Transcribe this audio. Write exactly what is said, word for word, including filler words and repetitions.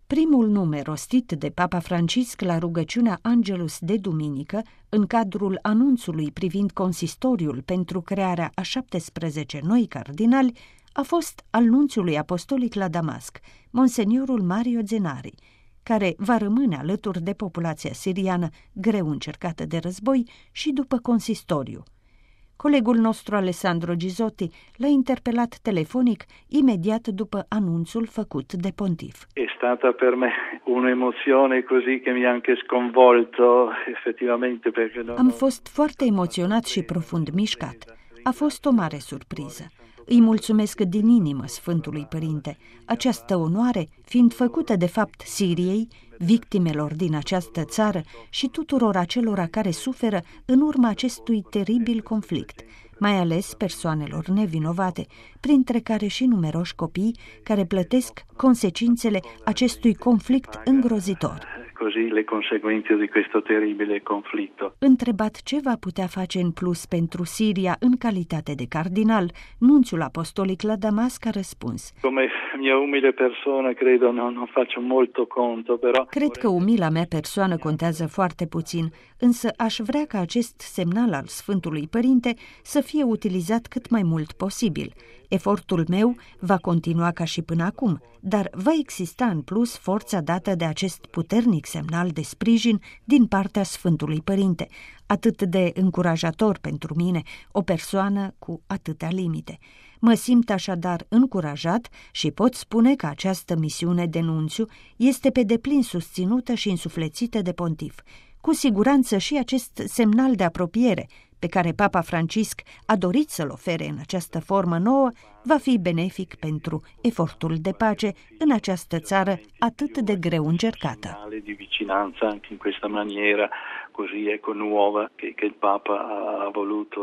Primul nume rostit de Papa Francisc la rugăciunea Angelus de duminică, în cadrul anunțului privind consistoriul pentru crearea a șaptesprezece noi cardinali, a fost al nunțiului apostolic la Damasc, Monseniorul Mario Zenari, care va rămâne alături de populația siriană greu încercată de război și după consistoriu. Colegul nostru Alessandro Gisotti l-a interpelat telefonic imediat după anunțul făcut de pontif. È stata per me un'emozione così che mi ha anche sconvolto effettivamente perché non... Am fost foarte emoționat și profund mișcat. A fost o mare surpriză. Îi mulțumesc din inimă Sfântului Părinte, această onoare fiind făcută de fapt Siriei, victimelor din această țară și tuturor acelora care suferă în urma acestui teribil conflict, mai ales persoanelor nevinovate, printre care și numeroși copii care plătesc consecințele acestui conflict îngrozitor. Così le conseguenze di questo terribile conflitto. Întrebat ce va putea face în plus pentru Siria în calitate de cardinal, nunțiul apostolic la Damasc a răspuns: Come mia umile persoană, credo, non, non faccio molto conto, però... Cred că umila mea persoană contează foarte puțin, însă aș vrea ca acest semnal al Sfântului Părinte să fie utilizat cât mai mult posibil. Efortul meu va continua ca și până acum, dar va exista în plus forța dată de acest puternic semnal de sprijin din partea Sfântului Părinte, atât de încurajator pentru mine, o persoană cu atâtea limite. Mă simt așadar încurajat și pot spune că această misiune de nunțiu este pe deplin susținută și însuflețită de pontif. Cu siguranță și acest semnal de apropiere pe care Papa Francisc a dorit să-l ofere în această formă nouă, va fi benefic pentru efortul de pace în această țară atât de greu încercată. Di vicinanza anche in questa maniera così ecco nuova che, che il Papa ha voluto